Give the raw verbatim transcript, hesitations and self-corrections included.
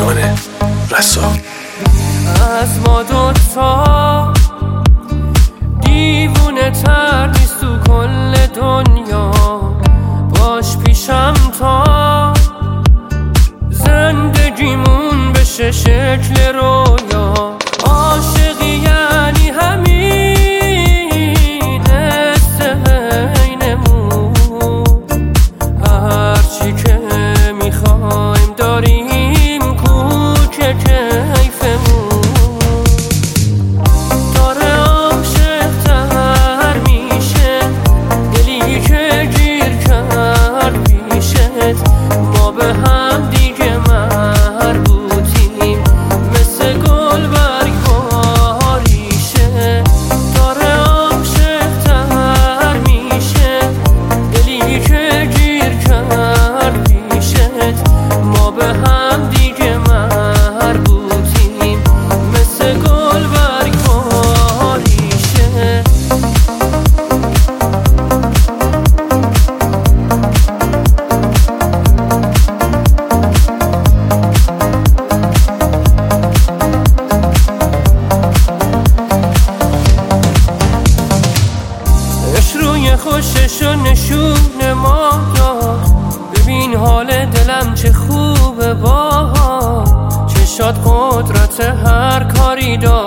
ایمان رسا. از ما دوتا دیوونه تر نیست تو کل دنیا، باش پیشم تا زندگیمون بشه شکل رویا. عاشقی یعنی همین حس بینمون، هرچی که میخوایم داریم کوچه کیفمون. داره عاشق تر میشه دلی که گیر کرد پیشت، ما به هم دیگه مربوطیم مثل گل برگ باریشه. داره عاشق تر میشه دلی که گیر کرد پیشت، ما به هم دیگه مربوطیم مثل گل برگ باریشه. روی خوششو نشون ما داد، ببین حال دلم چه خوبه باها، چشات قدرت هر کاری داد.